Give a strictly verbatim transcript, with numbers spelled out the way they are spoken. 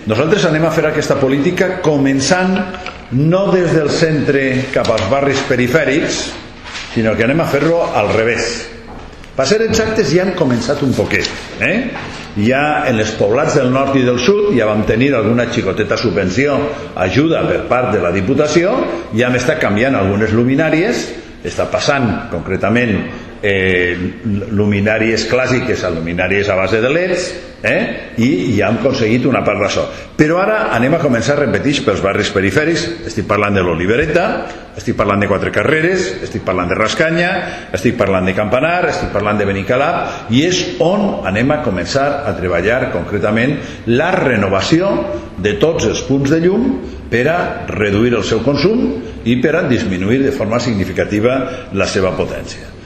Nosaltres anem a fer aquesta política començant no des del centre cap als barris perifèrics, sinó que anem a fer-lo al revés. Per ser exactes, ja hem començat un poquet. Eh? Ja en els poblats del nord i del sud ja vam tenir alguna xicoteta subvenció, ajuda per part de la Diputació, ja hem estat canviant algunes luminàries, està passant concretament eh, luminàries clàssiques a luminàries a base de leds, eh? I ja hem aconseguit una part d'això. Però ara anem a començar a repetir pels barris perifèrics. Estic parlant de l'Olivereta, estic parlant de Quatre Carreres, estic parlant de Rascanya, estic parlant de Campanar, estic parlant de Benicalap, i és on anem a començar a treballar concretament la renovació de tots els punts de llum per a reduir el seu consum i per a disminuir de forma significativa la seva potència.